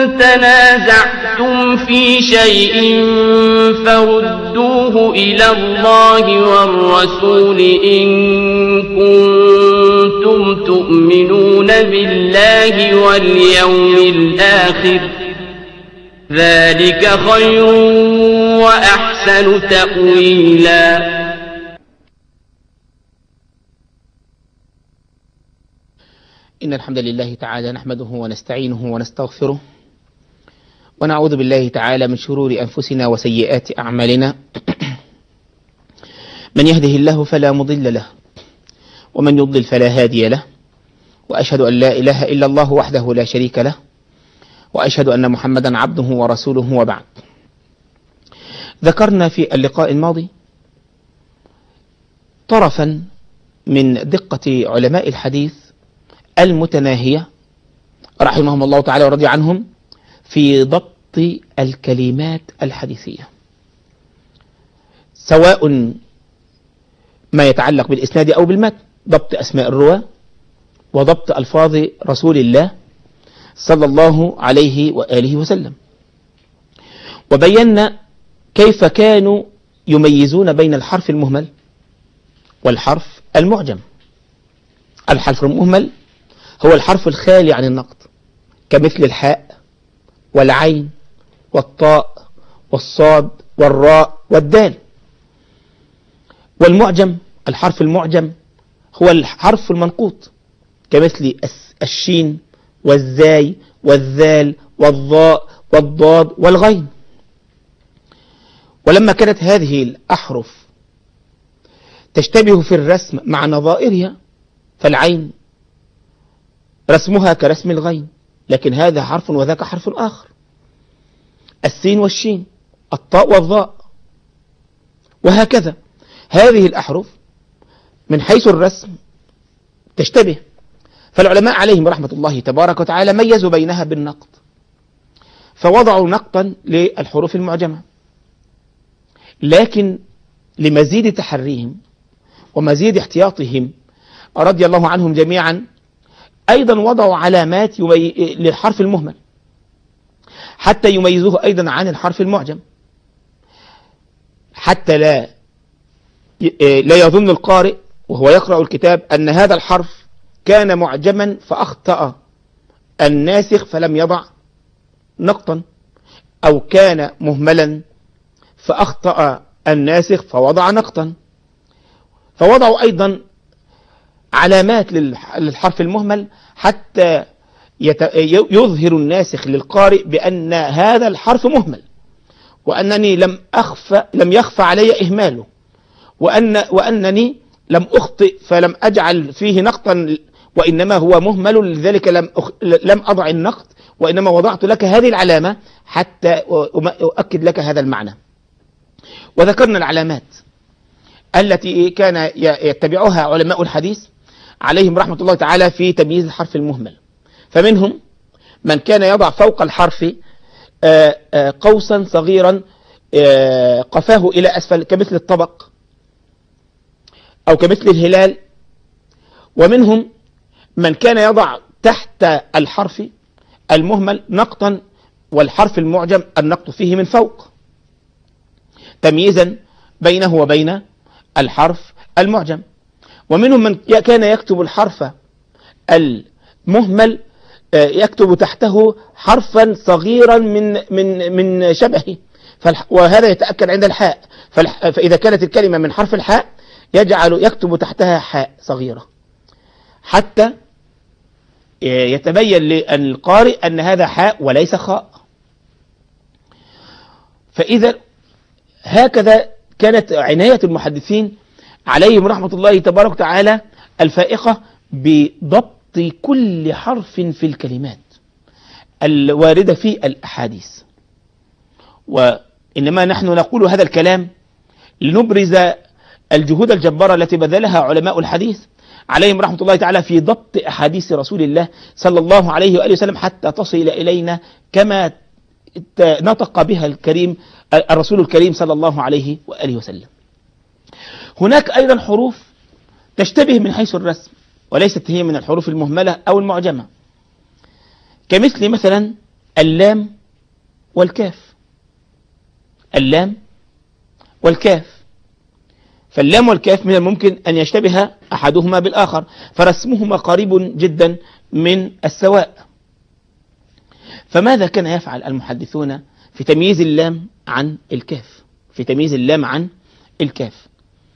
تنازعتم في شيء فردوه إلى الله والرسول إن كنتم تؤمنون بالله واليوم الآخر ذلك خير وأحسن تأويلا. إن الحمد لله تعالى نحمده ونستعينه ونستغفره ونعوذ بالله تعالى من شرور أنفسنا وسيئات أعمالنا. من يهده الله فلا مضل له ومن يضلل فلا هادي له، وأشهد أن لا إله إلا الله وحده لا شريك له، وأشهد أن محمدا عبده ورسوله، وبعد. ذكرنا في اللقاء الماضي طرفا من دقة علماء الحديث المتناهية رحمهم الله تعالى ورضي عنهم في ضبط الكلمات الحديثية، سواء ما يتعلق بالإسناد أو بالمتن، ضبط أسماء الرواة وضبط ألفاظ رسول الله صلى الله عليه وآله وسلم. وبينا كيف كانوا يميزون بين الحرف المهمل والحرف المعجم. الحرف المهمل هو الحرف الخالي عن النقط، كمثل الحاء والعين والطاء والصاد والراء والدال. والمعجم، الحرف المعجم هو الحرف المنقوط، كمثل الشين والزاي والذال والضاء والضاد والغين. ولما كانت هذه الأحرف تشتبه في الرسم مع نظائرها، فالعين رسمها كرسم الغين، لكن هذا حرف وذاك حرف آخر. السين والشين، الطاء والضاء، وهكذا. هذه الأحرف من حيث الرسم تشتبه، فالعلماء عليهم رحمة الله تبارك وتعالى ميزوا بينها بالنقط، فوضعوا نقطا للحروف المعجمة. لكن لمزيد تحريهم ومزيد احتياطهم رضي الله عنهم جميعا، أيضا وضعوا علامات للحرف المهمل حتى يميزوه أيضا عن الحرف المعجم، حتى لا يظن القارئ وهو يقرأ الكتاب أن هذا الحرف كان معجما فأخطأ الناسخ فلم يضع نقطا، أو كان مهملا فأخطأ الناسخ فوضع نقطا. فوضعوا أيضا علامات للحرف المهمل حتى يظهر الناسخ للقارئ بأن هذا الحرف مهمل، وأنني لم يخفى علي إهماله، وأنني لم أخطئ فلم أجعل فيه نقطا، وإنما هو مهمل، لذلك لم أضع النقط، وإنما وضعت لك هذه العلامة حتى أؤكد لك هذا المعنى. وذكرنا العلامات التي كان يتبعها علماء الحديث عليهم رحمة الله تعالى في تمييز الحرف المهمل. فمنهم من كان يضع فوق الحرف قوسا صغيرا قفاه إلى أسفل كمثل الطبق أو كمثل الهلال. ومنهم من كان يضع تحت الحرف المهمل نقطا، والحرف المعجم النقط فيه من فوق، تمييزا بينه وبين الحرف المعجم. ومنهم من كان يكتب الحرف المهمل يكتب تحته حرفا صغيرا من شبهه، وهذا يتأكد عند الحاء، فإذا كانت الكلمة من حرف الحاء يكتب تحتها حاء صغيرة حتى يتبين للقارئ أن هذا حاء وليس خاء. فإذا هكذا كانت عناية المحدثين عليهم رحمة الله تبارك وتعالى الفائقة بضبط كل حرف في الكلمات الواردة في الأحاديث. وإنما نحن نقول هذا الكلام لنبرز الجهود الجبارة التي بذلها علماء الحديث عليهم رحمة الله تعالى في ضبط أحاديث رسول الله صلى الله عليه وآله وسلم حتى تصل إلينا كما نطق بها الرسول الكريم صلى الله عليه وآله وسلم. هناك أيضا حروف تشتبه من حيث الرسم وليست هي من الحروف المهملة أو المعجمة، كمثل مثلا اللام والكاف. اللام والكاف. فاللام والكاف من الممكن أن يشتبه أحدهما بالآخر، فرسمهما قريب جدا من السواء. فماذا كان يفعل المحدثون في تمييز اللام عن الكاف؟ في تمييز اللام عن الكاف،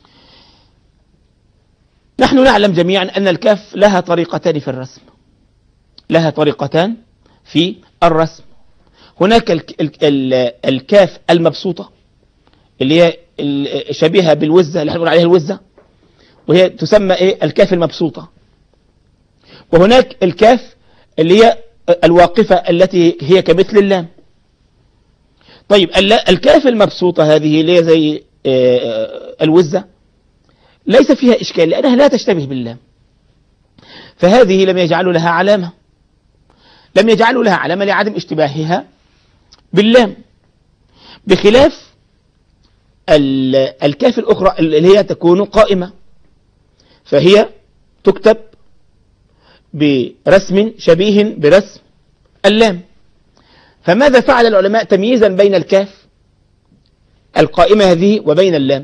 نحن نعلم جميعا أن الكاف لها طريقتان في الرسم. لها طريقتان في الرسم. هناك الكاف المبسوطة اللي هي شبيهة بالوزة اللي احنا بنقول عليها الوزة، وهي تسمى الكاف المبسوطة. وهناك الكاف اللي هي الواقفة التي هي كمثل اللام. طيب الكاف المبسوطة هذه اللي هي زي الوزة ليس فيها إشكال لأنها لا تشتبه باللام، فهذه لم يجعلوا لها علامة. لم يجعلوا لها علامة لعدم اشتباهها باللام، بخلاف الكاف الأخرى اللي هي تكون قائمة، فهي تكتب برسم شبيه برسم اللام. فماذا فعل العلماء تمييزا بين الكاف القائمة هذه وبين اللام؟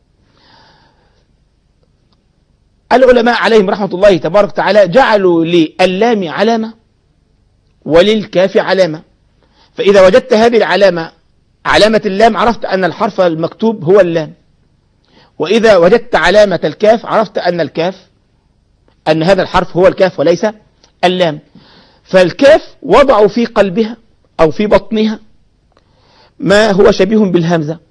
العلماء عليهم رحمة الله تبارك وتعالى جعلوا لللام علامة وللكاف علامة. فإذا وجدت هذه العلامة علامة اللام عرفت أن الحرف المكتوب هو اللام، وإذا وجدت علامة الكاف عرفت أن هذا الحرف هو الكاف وليس اللام. فالكاف وضعوا في قلبها أو في بطنها ما هو شبيه بالهمزة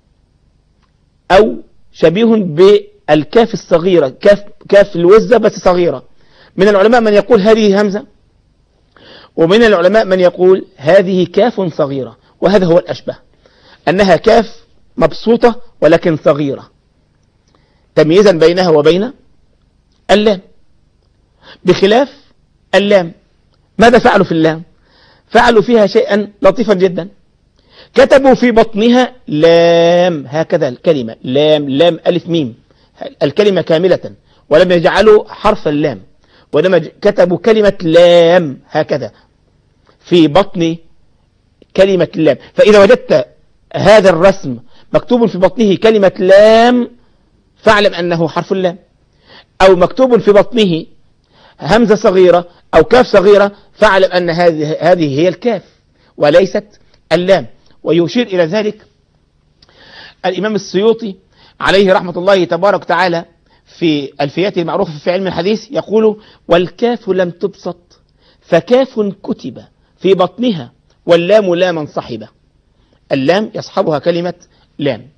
أو شبيه بالكاف الصغيرة، كاف الوزة بس صغيرة. من العلماء من يقول هذه همزة، ومن العلماء من يقول هذه كاف صغيرة، وهذا هو الأشبه، أنها كاف مبسوطة ولكن صغيرة، تمييزا بينها وبين اللام. بخلاف اللام، ماذا فعلوا في اللام؟ فعلوا فيها شيئا لطيفا جدا، كتبوا في بطنها لام، هكذا الكلمة لام، لام ألف ميم، الكلمة كاملة، ولم يجعلوا حرف اللام، وإنما كتبوا كلمة لام هكذا في بطن كلمة اللام. فإذا وجدت هذا الرسم مكتوب في بطنه كلمة لام فاعلم أنه حرف اللام، أو مكتوب في بطنه همزة صغيرة أو كاف صغيرة فاعلم أن هذه هي الكاف وليست اللام. ويشير إلى ذلك الإمام السيوطي عليه رحمة الله تبارك وتعالى في ألفياته المعروفة في علم الحديث، يقول: والكاف لم تبسط فكاف كتب في بطنها واللام لاما صحبة. اللام يصحبها كلمة لام.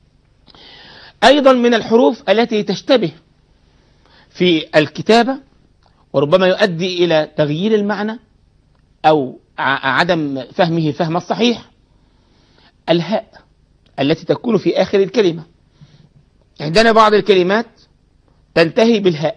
أيضا من الحروف التي تشتبه في الكتابة وربما يؤدي إلى تغيير المعنى أو عدم فهمه فهم الصحيح الهاء التي تكون في آخر الكلمة. عندنا بعض الكلمات تنتهي بالهاء،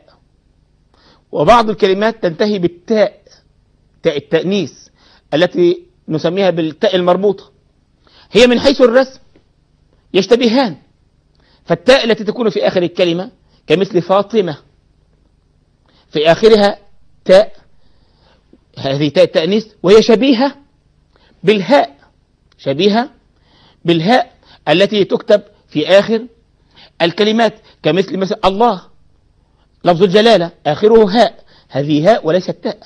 وبعض الكلمات تنتهي بالتاء، تاء التأنيث التي نسميها بالتاء المربوطة. هي من حيث الرسم يشتبهان، فالتاء التي تكون في آخر الكلمة كمثل فاطمة في آخرها تاء، هذه تاء التأنيث، وهي شبيهة بالهاء، شبيهة بالهاء التي تكتب في آخر الكلمات، كمثل مثل الله، لفظ الجلالة آخره هاء، هذه هاء وليست تاء.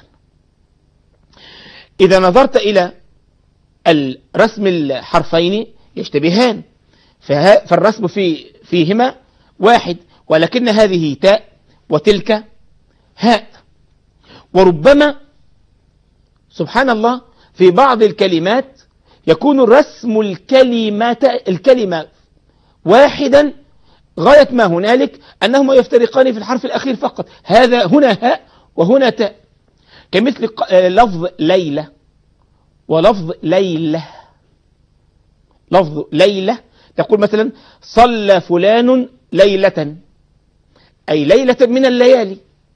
إذا نظرت إلى الرسم الحرفين يشتبهان، فالرسم فيهما واحد، ولكن هذه تاء وتلك هاء. وربما سبحان الله في بعض الكلمات يكون رسم الكلمة واحدا غاية ما هنالك أنهما يفترقان في الحرف الأخير فقط، هذا هنا هاء وهنا تاء، كمثل لفظ ليلة ولفظ ليلة. لفظ ليلة تقول مثلا صلى فلان ليلة، أي ليلة من الليالي،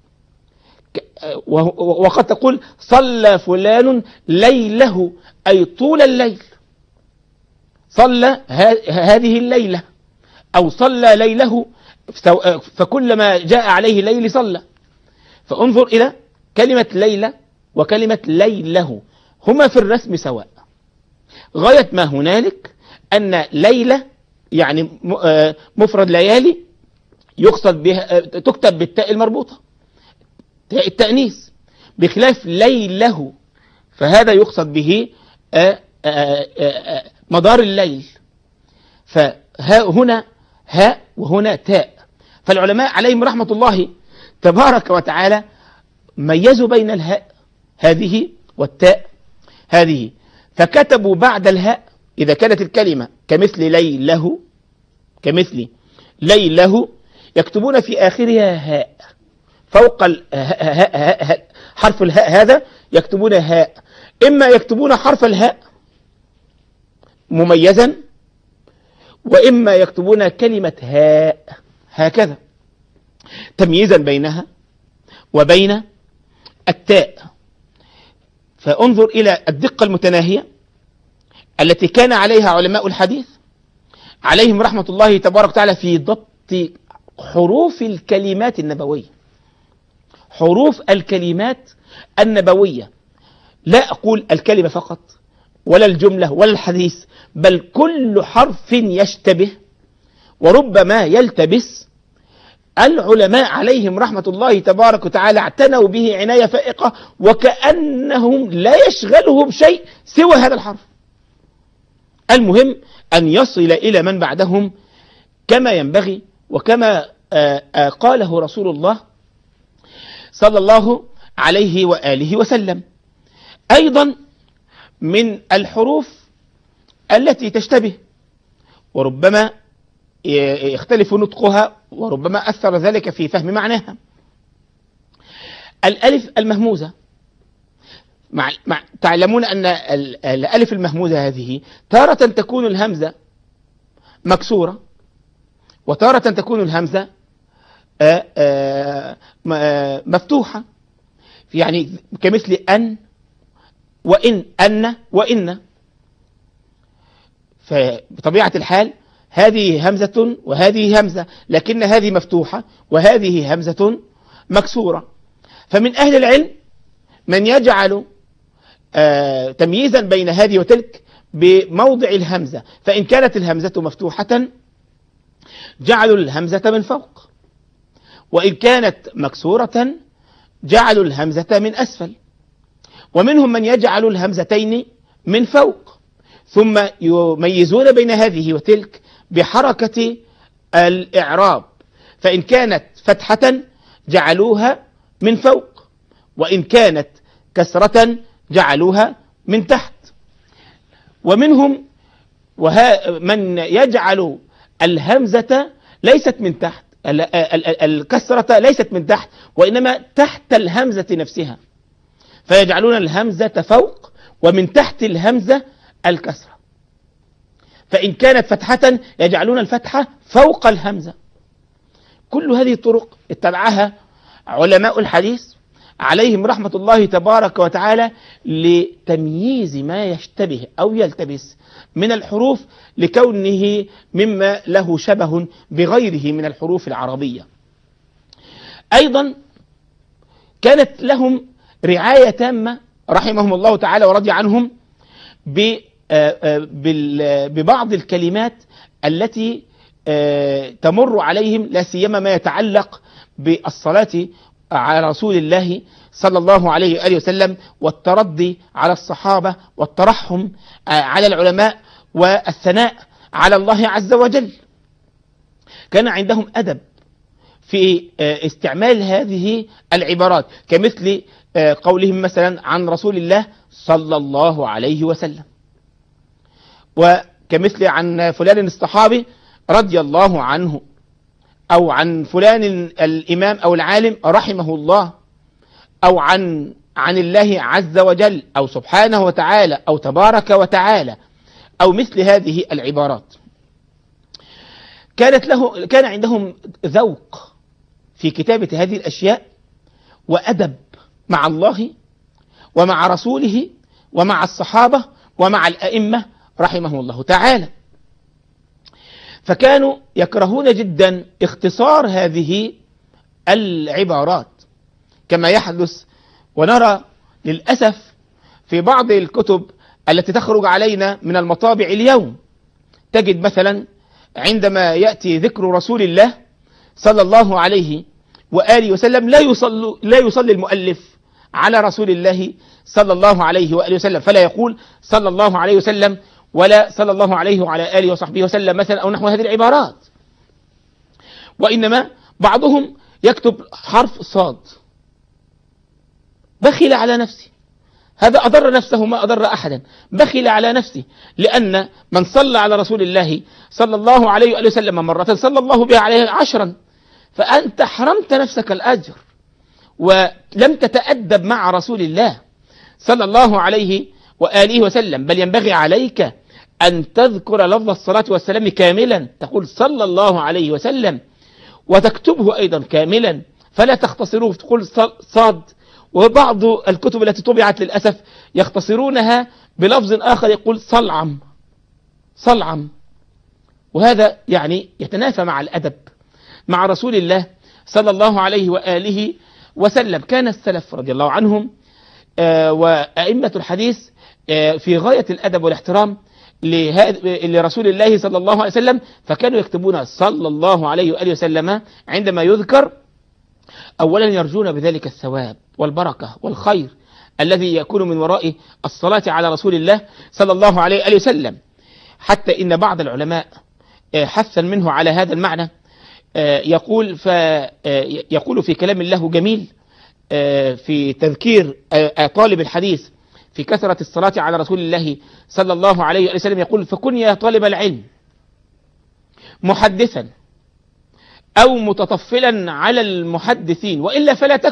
وقد تقول صلى فلان ليله، أي طول الليل، صلى هذه الليلة أو صلى ليله، فكلما جاء عليه ليل صلى. فانظر إلى كلمة ليلة وكلمة ليله، هما في الرسم سواء، غاية ما هنالك أن ليلة يعني مفرد ليالي يقصد بها تكتب بالتاء المربوطة تاء التأنيث، بخلاف ليله فهذا يقصد به مدار الليل، فهنا هاء وهنا تاء. فالعلماء عليهم رحمة الله تبارك وتعالى ميزوا بين الهاء هذه والتاء هذه، فكتبوا بعد الهاء إذا كانت الكلمة كمثل ليله، كمثل ليله، يكتبون في آخرها هاء، فوق حرف الهاء هذا يكتبون هاء، إما يكتبون حرف الهاء مميزا، وإما يكتبون كلمة هاء هكذا تمييزا بينها وبين التاء. فانظر إلى الدقة المتناهية التي كان عليها علماء الحديث عليهم رحمة الله تبارك وتعالى في ضبط حروف الكلمات النبوية. حروف الكلمات النبوية، لا أقول الكلمة فقط ولا الجملة ولا الحديث، بل كل حرف يشتبه وربما يلتبس. العلماء عليهم رحمة الله تبارك وتعالى اعتنوا به عناية فائقة، وكأنهم لا يشغلهم شيء سوى هذا الحرف. المهم أن يصل إلى من بعدهم كما ينبغي، وكما قاله رسول الله صلى الله عليه وآله وسلم. أيضا من الحروف التي تشتبه وربما يختلف نطقها، وربما أثر ذلك في فهم معناها، الألف المهموزة. تعلمون أن الألف المهموزة هذه تارة تكون الهمزة مكسورة، وتارة تكون الهمزة مفتوحة، يعني كمثل أن وإن، أن وإن. فبطبيعة الحال هذه همزة وهذه همزة، لكن هذه مفتوحة وهذه همزة مكسورة. فمن أهل العلم من يجعل تمييزا بين هذه وتلك بموضع الهمزة، فإن كانت الهمزة مفتوحة جعلوا الهمزة من فوق، وإن كانت مكسورة جعلوا الهمزة من أسفل، ومنهم من يجعل الهمزتين من فوق، ثم يميزون بين هذه وتلك بحركة الإعراب، فإن كانت فتحة جعلوها من فوق، وإن كانت كسرة جعلوها من تحت. ومنهم من يجعل الهمزة ليست من تحت، الكسرة ليست من تحت، وإنما تحت الهمزة نفسها، فيجعلون الهمزة فوق ومن تحت الهمزة الكسرة. فإن كانت فتحة يجعلون الفتحة فوق الهمزة. كل هذه الطرق اتبعها علماء الحديث عليهم رحمة الله تبارك وتعالى لتمييز ما يشتبه أو يلتبس من الحروف، لكونه مما له شبه بغيره من الحروف العربية. أيضا كانت لهم رعاية تامة رحمهم الله تعالى ورضي عنهم ببعض الكلمات التي تمر عليهم، لا سيما ما يتعلق بالصلاة على رسول الله صلى الله عليه وآله وسلم، والترضي على الصحابة، والترحم على العلماء، والثناء على الله عز وجل. كان عندهم أدب في استعمال هذه العبارات، كمثل قولهم مثلا عن رسول الله صلى الله عليه وسلم، وكمثل عن فلان الصحابي رضي الله عنه، أو عن فلان الإمام أو العالم رحمه الله، أو عن الله عز وجل، أو سبحانه وتعالى، أو تبارك وتعالى، أو مثل هذه العبارات. كان عندهم ذوق في كتابة هذه الأشياء، وأدب مع الله ومع رسوله ومع الصحابة ومع الأئمة رحمه الله تعالى. فكانوا يكرهون جدا اختصار هذه العبارات، كما يحدث ونرى للأسف في بعض الكتب التي تخرج علينا من المطابع اليوم تجد مثلا عندما يأتي ذكر رسول الله صلى الله عليه وآله وسلم لا يصلي المؤلف على رسول الله صلى الله عليه وآله وسلم، فلا يقول صلى الله عليه وسلم ولا صلى الله عليه وعلى آله وصحبه وسلم مثلا أو نحو هذه العبارات، وإنما بعضهم يكتب حرف صاد. بخل على نفسه، هذا أضر نفسه ما أضر أحدا، بخل على نفسه، لأن من صلى على رسول الله صلى الله عليه وآله وسلم مرة صلى الله بها عليه 10، فأنت حرمت نفسك الأجر ولم تتأدب مع رسول الله صلى الله عليه وآله وسلم. بل ينبغي عليك أن تذكر لفظ الصلاة والسلام كاملا، تقول صلى الله عليه وسلم، وتكتبه أيضا كاملا، فلا تختصروه تقول صاد. وبعض الكتب التي طبعت للأسف يختصرونها بلفظ آخر يقول صلعم صلعم، وهذا يعني يتنافى مع الأدب مع رسول الله صلى الله عليه وآله وسلم. كان السلف رضي الله عنهم وأئمة الحديث في غاية الأدب والاحترام لرسول الله صلى الله عليه وسلم، فكانوا يكتبون صلى الله عليه وآله وسلم عندما يذكر، أولا يرجون بذلك الثواب والبركة والخير الذي يكون من وراء الصلاة على رسول الله صلى الله عليه وآله وسلم. حتى إن بعض العلماء حثا منه على هذا المعنى يقول في كلام له جميل في تذكير طالب الحديث في كثرة الصلاة على رسول الله صلى الله عليه وآله وسلم، يقول: فكن يا طالب العلم محدثا أو متطفلا على المحدثين، وإلا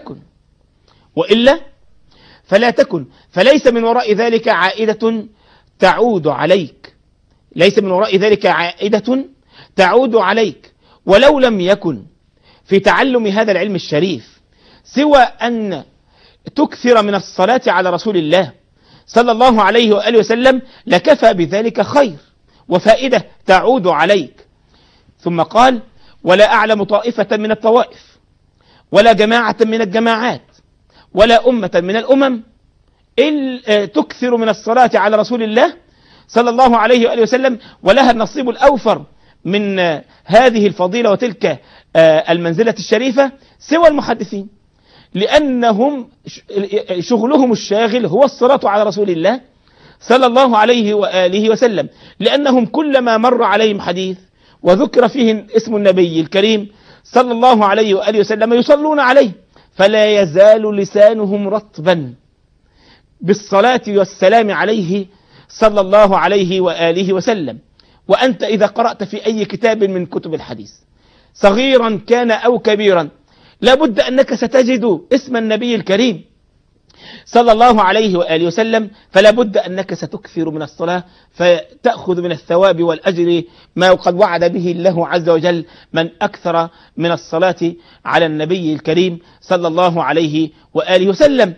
فلا تكن، فليس من وراء ذلك عائدة تعود عليك، ليس من وراء ذلك عائدة تعود عليك، ولو لم يكن في تعلم هذا العلم الشريف سوى أن تكثر من الصلاة على رسول الله صلى الله عليه وآله وسلم لكفى بذلك خير وفائدة تعود عليك. ثم قال: ولا أعلم طائفة من الطوائف ولا جماعة من الجماعات ولا أمة من الأمم تكثر من الصلاة على رسول الله صلى الله عليه وآله وسلم ولها النصيب الأوفر من هذه الفضيلة وتلك المنزلة الشريفة سوى المحدثين، لأنهم شغلهم الشاغل هو الصلاة على رسول الله صلى الله عليه وآله وسلم، لأنهم كلما مر عليهم حديث وذكر فيه اسم النبي الكريم صلى الله عليه وآله وسلم يصلون عليه، فلا يزال لسانهم رطبا بالصلاة والسلام عليه صلى الله عليه وآله وسلم. وأنت إذا قرأت في أي كتاب من كتب الحديث صغيرا كان أو كبيرا لابد أنك ستجد اسم النبي الكريم صلى الله عليه وآله وسلم، فلا بد أنك ستكثر من الصلاة فتأخذ من الثواب والأجر ما قد وعد به الله عز وجل من أكثر من الصلاة على النبي الكريم صلى الله عليه وآله وسلم.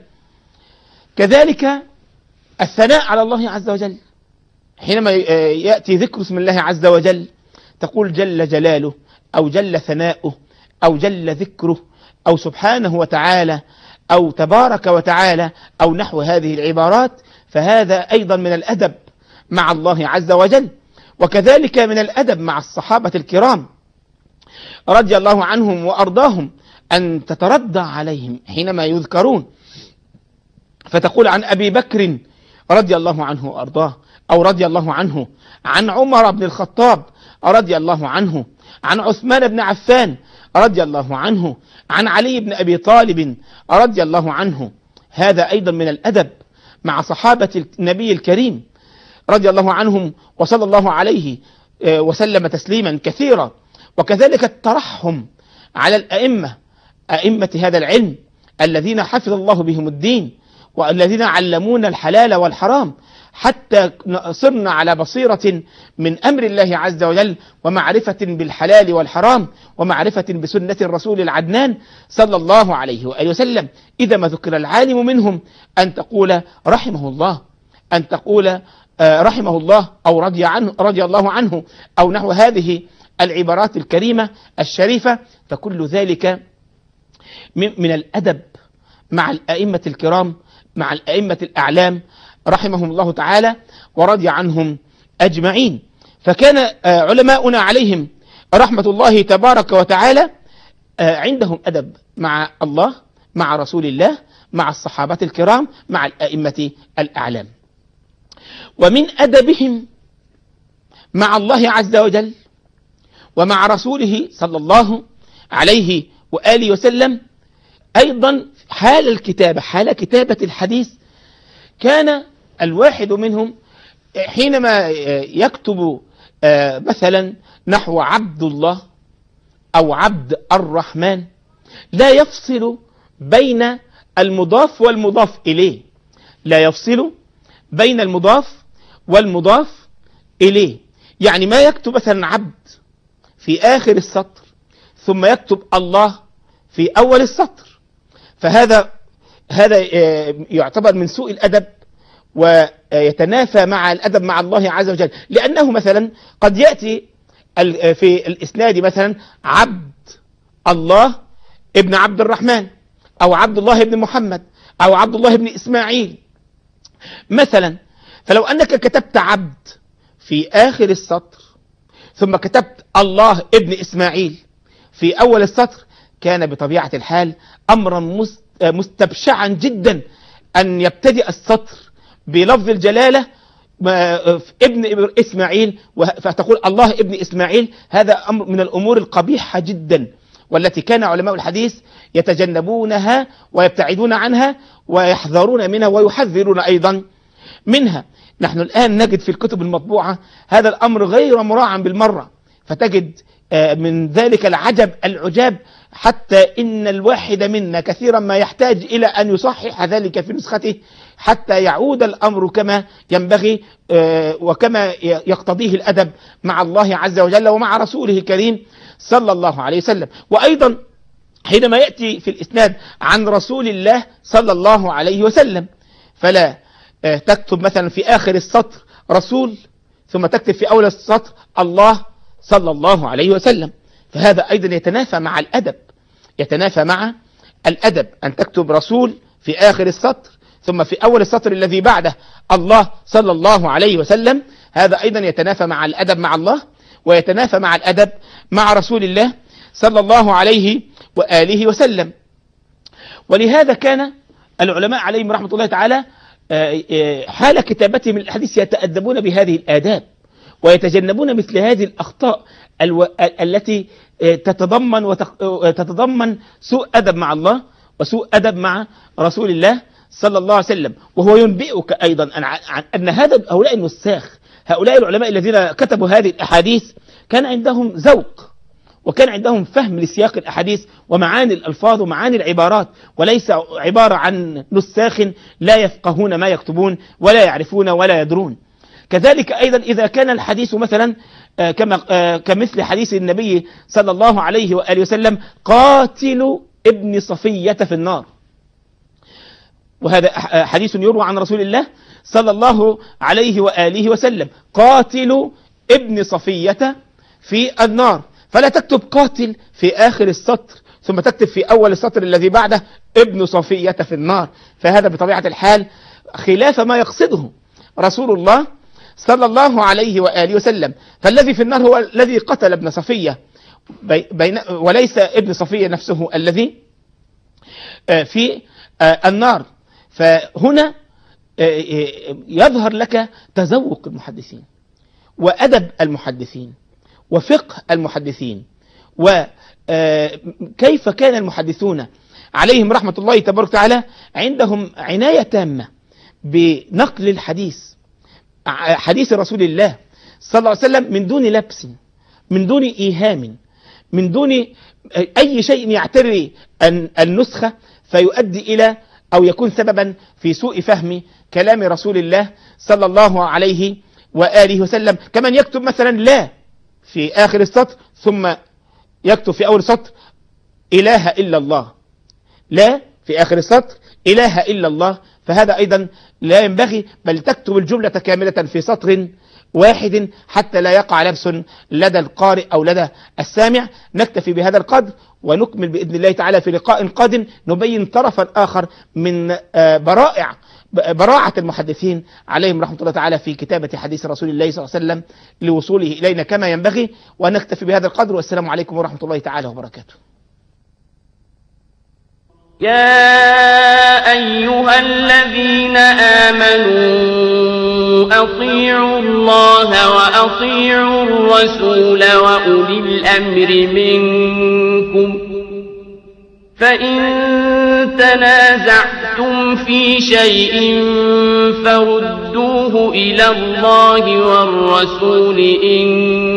كذلك الثناء على الله عز وجل، حينما يأتي ذكر اسم الله عز وجل تقول جل جلاله أو جل ثناؤه أو جل ذكره أو سبحانه وتعالى أو تبارك وتعالى أو نحو هذه العبارات، فهذا أيضا من الأدب مع الله عز وجل. وكذلك من الأدب مع الصحابة الكرام رضي الله عنهم وأرضاهم أن تتردى عليهم حينما يذكرون، فتقول عن أبي بكر رضي الله عنه وأرضاه أو رضي الله عنه، عن عمر بن الخطاب رضي الله عنه، عن عثمان بن عفان رضي الله عنه، عن علي بن أبي طالب رضي الله عنه. هذا أيضا من الأدب مع صحابة النبي الكريم رضي الله عنهم وصلى الله عليه وسلم تسليما كثيرا. وكذلك الترحم على أئمة هذا العلم الذين حفظ الله بهم الدين والذين علمونا الحلال والحرام حتى صرنا على بصيرة من أمر الله عز وجل ومعرفة بالحلال والحرام ومعرفة بسنة الرسول العدنان صلى الله عليه وآله وسلم. إذا ما ذكر العالم منهم أن تقول رحمه الله، أن تقول رحمه الله أو رضي الله عنه أو نحو هذه العبارات الكريمة الشريفة، فكل ذلك من الأدب مع الأئمة الكرام، مع الأئمة الأعلام رحمهم الله تعالى ورضي عنهم أجمعين. فكان علماؤنا عليهم رحمة الله تبارك وتعالى عندهم أدب مع الله، مع رسول الله، مع الصحابة الكرام، مع الأئمة الأعلام. ومن أدبهم مع الله عز وجل ومع رسوله صلى الله عليه وآله وسلم أيضا حال الكتابة، حال كتابة الحديث، كان الواحد منهم حينما يكتب مثلا نحو عبد الله أو عبد الرحمن لا يفصل بين المضاف والمضاف إليه، لا يفصل بين المضاف والمضاف إليه. يعني ما يكتب مثلا عبد في آخر السطر ثم يكتب الله في أول السطر، فهذا يعتبر من سوء الأدب ويتنافى مع الأدب مع الله عز وجل، لأنه مثلا قد يأتي في الإسناد مثلا عبد الله ابن عبد الرحمن أو عبد الله ابن محمد أو عبد الله ابن إسماعيل مثلا، فلو أنك كتبت عبد في آخر السطر ثم كتبت الله ابن إسماعيل في أول السطر كان بطبيعة الحال أمرا مستبشعا جدا أن يبتدئ السطر بلفظ الجلالة ابن إسماعيل فتقول الله ابن إسماعيل. هذا أمر من الأمور القبيحة جدا والتي كان علماء الحديث يتجنبونها ويبتعدون عنها ويحذرون منها ويحذرون أيضا منها. نحن الآن نجد في الكتب المطبوعة هذا الأمر غير مراعى بالمرة، فتجد من ذلك العجاب حتى إن الواحد منا كثيرا ما يحتاج إلى أن يصحح ذلك في نسخته حتى يعود الأمر كما ينبغي وكما يقتضيه الأدب مع الله عز وجل ومع رسوله الكريم صلى الله عليه وسلم. وأيضا حينما يأتي في الإسناد عن رسول الله صلى الله عليه وسلم فلا تكتب مثلا في آخر السطر رسول ثم تكتب في أول السطر الله صلى الله عليه وسلم، فهذا أيضا يتنافى مع الأدب، يتنافى مع الأدب أن تكتب رسول في آخر السطر ثم في أول السطر الذي بعده الله صلى الله عليه وسلم. هذا أيضا يتنافى مع الأدب مع الله ويتنافى مع الأدب مع رسول الله صلى الله عليه وآله وسلم. ولهذا كان العلماء عليهم رحمة الله تعالى حال كتابتهم الحديث يتأدبون بهذه الآداب ويتجنبون مثل هذه الأخطاء التي تتضمن سوء أدب مع الله وسوء أدب مع رسول الله صلى الله عليه وسلم. وهو ينبئك أيضا عن أن هؤلاء النساخ، هؤلاء العلماء الذين كتبوا هذه الأحاديث كان عندهم ذوق وكان عندهم فهم لسياق الأحاديث ومعاني الألفاظ ومعاني العبارات، وليس عبارة عن نساخ لا يفقهون ما يكتبون ولا يعرفون ولا يدرون. كذلك أيضا إذا كان الحديث مثلا كمثل حديث النبي صلى الله عليه وآله وسلم قاتل ابن صفية في النار، وهذا حديث يروى عن رسول الله صلى الله عليه وآله وسلم قاتل ابن صفية في النار، فلا تكتب قاتل في آخر السطر ثم تكتب في أول السطر الذي بعده ابن صفية في النار، فهذا بطبيعة الحال خلاف ما يقصده رسول الله صلى الله عليه وآله وسلم. فالذي في النار هو الذي قتل ابن صفية وليس ابن صفية نفسه الذي في النار. فهنا يظهر لك تذوق المحدثين وأدب المحدثين وفقه المحدثين وكيف كان المحدثون عليهم رحمة الله تبارك وتعالى عندهم عناية تامة بنقل الحديث، حديث رسول الله صلى الله عليه وسلم من دون لبس، من دون إيهام، من دون أي شيء يعتري النسخة فيؤدي إلى أو يكون سببا في سوء فهم كلام رسول الله صلى الله عليه وآله وسلم. كمن يكتب مثلا لا في آخر السطر ثم يكتب في أول السطر إله إلا الله، لا في آخر السطر إله إلا الله، فهذا أيضا لا ينبغي، بل تكتب الجملة كاملة في سطر واحد حتى لا يقع لبس لدى القارئ أو لدى السامع. نكتفي بهذا القدر ونكمل بإذن الله تعالى في لقاء قادم نبين طرفا آخر من براعة المحدثين عليهم رحمة الله تعالى في كتابة حديث رسول الله صلى الله عليه وسلم لوصوله إلينا كما ينبغي. ونكتفي بهذا القدر، والسلام عليكم ورحمة الله تعالى وبركاته. يا أيها الذين آمنوا أطيعوا الله وأطيعوا الرسول وأولي الأمر منكم، فإن تنازعتم في شيء فردوه إلى الله والرسول إن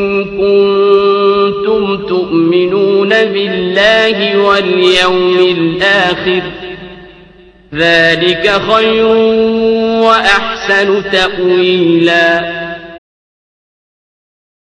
كنتم تؤمنون بالله واليوم الآخر، ذلك خير وأحسن تأويلا.